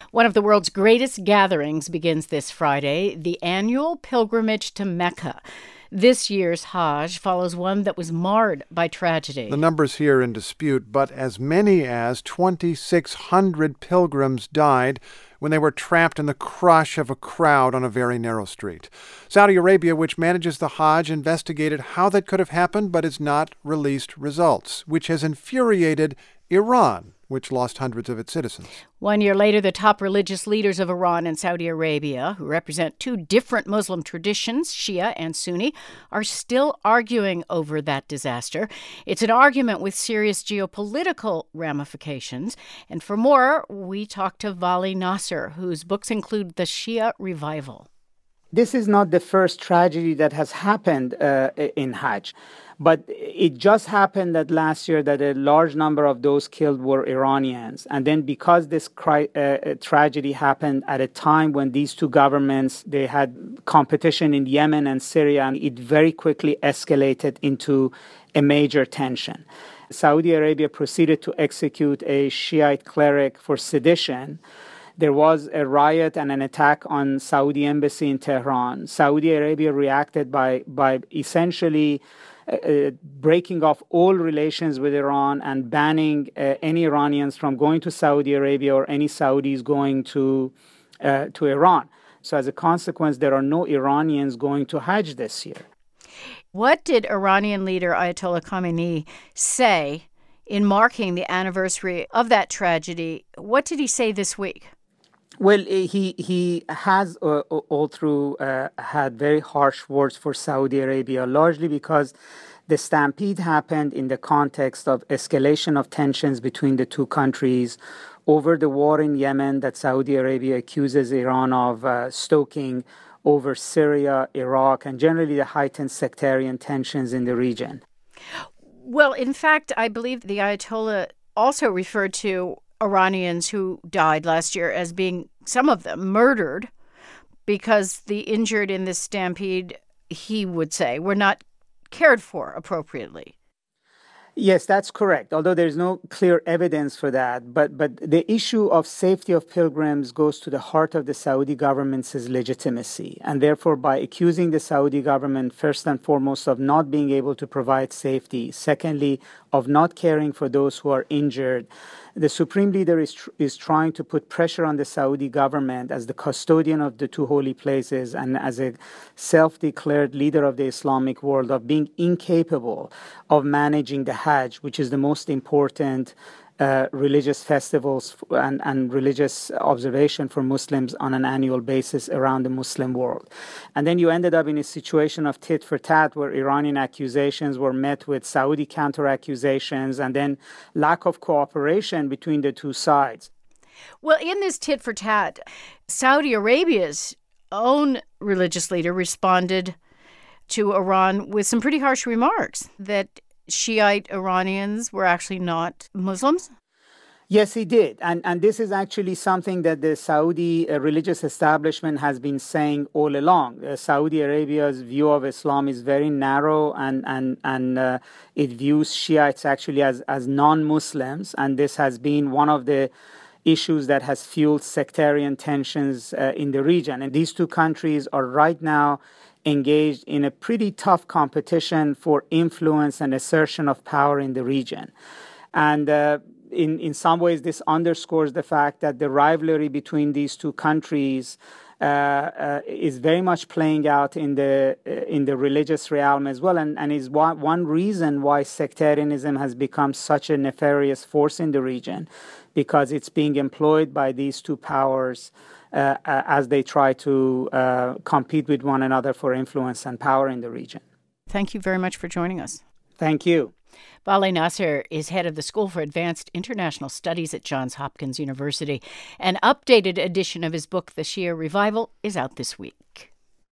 One of the world's greatest gatherings begins this Friday, the annual pilgrimage to Mecca. This year's Hajj follows one that was marred by tragedy. The numbers here in dispute, but as many as 2,600 pilgrims died when they were trapped in the crush of a crowd on a very narrow street. Saudi Arabia, which manages the Hajj, investigated how that could have happened, but has not released results, which has infuriated Iran, which lost hundreds of its citizens. 1 year later, the top religious leaders of Iran and Saudi Arabia, who represent two different Muslim traditions, Shia and Sunni, are still arguing over that disaster. It's an argument with serious geopolitical ramifications. And for more, we talked to Vali Nasser, whose books include The Shia Revival. This is not the first tragedy that has happened in Hajj. But it just happened that last year that a large number of those killed were Iranians. And then because this tragedy happened at a time when these two governments, they had competition in Yemen and Syria, and it very quickly escalated into a major tension. Saudi Arabia proceeded to execute a Shiite cleric for sedition. There was a riot and an attack on Saudi embassy in Tehran. Saudi Arabia reacted by essentially breaking off all relations with Iran and banning any Iranians from going to Saudi Arabia or any Saudis going to Iran. So as a consequence, there are no Iranians going to Hajj this year. What did Iranian leader Ayatollah Khamenei say in marking the anniversary of that tragedy? What did he say this week? Well, he has all through had very harsh words for Saudi Arabia, largely because the stampede happened in the context of escalation of tensions between the two countries over the war in Yemen that Saudi Arabia accuses Iran of stoking, over Syria, Iraq, and generally the heightened sectarian tensions in the region. Well, in fact, I believe the Ayatollah also referred to Iranians who died last year as being, some of them, murdered because the injured in this stampede, he would say, were not cared for appropriately. Yes, that's correct, although there's no clear evidence for that. But the issue of safety of pilgrims goes to the heart of the Saudi government's legitimacy. And therefore, by accusing the Saudi government, first and foremost, of not being able to provide safety, secondly, of not caring for those who are injured, the supreme leader is trying to put pressure on the Saudi government as the custodian of the two holy places and as a self-declared leader of the Islamic world of being incapable of managing the Hajj, which is the most important religious festivals and religious observation for Muslims on an annual basis around the Muslim world. And then you ended up in a situation of tit for tat where Iranian accusations were met with Saudi counter-accusations and then lack of cooperation between the two sides. Well, in this tit for tat, Saudi Arabia's own religious leader responded to Iran with some pretty harsh remarks that Shiite Iranians were actually not Muslims? Yes, he did. And this is actually something that the Saudi religious establishment has been saying all along. Saudi Arabia's view of Islam is very narrow and it views Shiites actually as non-Muslims. And this has been one of the issues that has fueled sectarian tensions in the region. And these two countries are right now engaged in a pretty tough competition for influence and assertion of power in the region. And in some ways, this underscores the fact that the rivalry between these two countries is very much playing out in the religious realm as well, and is one reason why sectarianism has become such a nefarious force in the region, because it's being employed by these two powers as they try to compete with one another for influence and power in the region. Thank you very much for joining us. Thank you. Vali Nasser is head of the School for Advanced International Studies at Johns Hopkins University. An updated edition of his book, The Shia Revival, is out this week.